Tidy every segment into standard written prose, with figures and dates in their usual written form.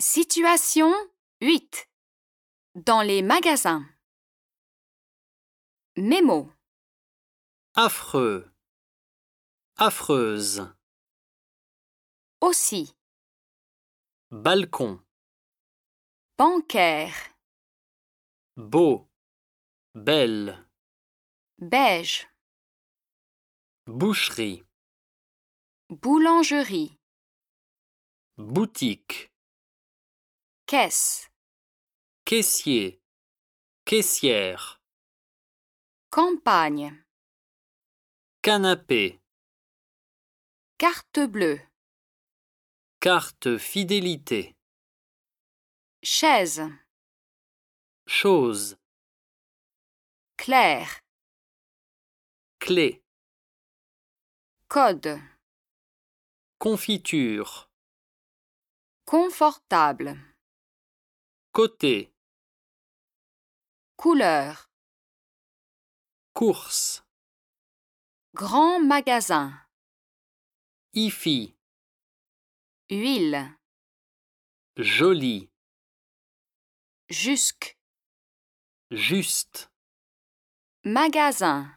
Situation 8. Dans les magasins. Mémo. Affreux, affreuse, Aussi. balcon, Bancaire. beau, belle, Beige. boucherie, Boulangerie. boutique, Caisse. caissier, caissière, Campagne. canapé, Carte bleue. carte fidélité, Chaise. chose, Clair. clé, Code. confiture, Confortable. côté, Couleur. course, Grand magasin. hi-fi, Huile. joli, Jusque. juste, Magasin.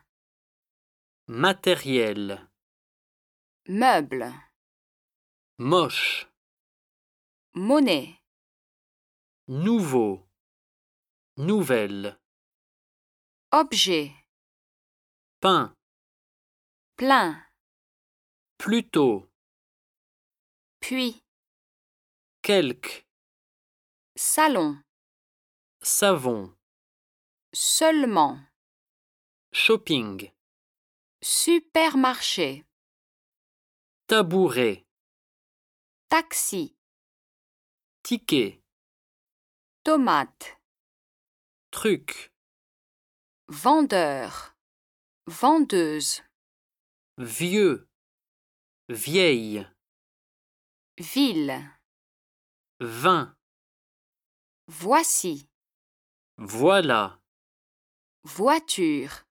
matériel, Meuble. moche, Monnaie. nouveau, nouvelle, Objet. pain, Plein. plutôt, Puis. quelque, Salon. savon, Seulement. shopping, Supermarché. tabouret, Taxi. ticket, Tomate. truc, Vendeur. Vendeuse. vieux, vieille, Ville. vin, Voici. voilà. Voiture.